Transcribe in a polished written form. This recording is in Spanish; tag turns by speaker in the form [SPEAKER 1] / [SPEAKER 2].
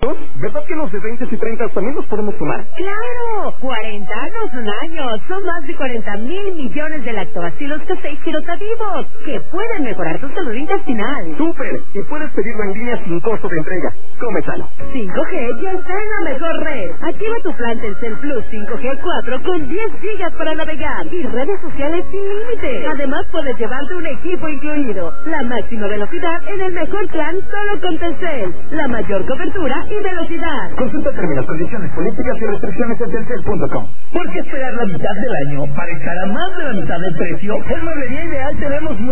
[SPEAKER 1] ¿Verdad que los de 20 y 30 también los podemos tomar?
[SPEAKER 2] ¡Claro! 40 no son años. Son más de 40,000 millones de lactobacilos casei girotativos que pueden mejorar tu salud intestinal.
[SPEAKER 1] ¡Súper! Y puedes pedirlo en línea sin costo de entrega. Come sano.
[SPEAKER 2] 5G ya está en la mejor red. Activa tu plan Telcel Plus 5G 4 con 10 gigas para navegar y redes sociales sin límite. Además puedes llevarte un equipo incluido. La máxima velocidad en el mejor plan solo con Telcel. La mayor cobertura y velocidad.
[SPEAKER 1] Consulta términos, condiciones, políticas y restricciones en telcel.com.
[SPEAKER 3] ¿Por qué esperar la mitad del año para estar a más de la mitad del precio? En Mueblería Ideal tenemos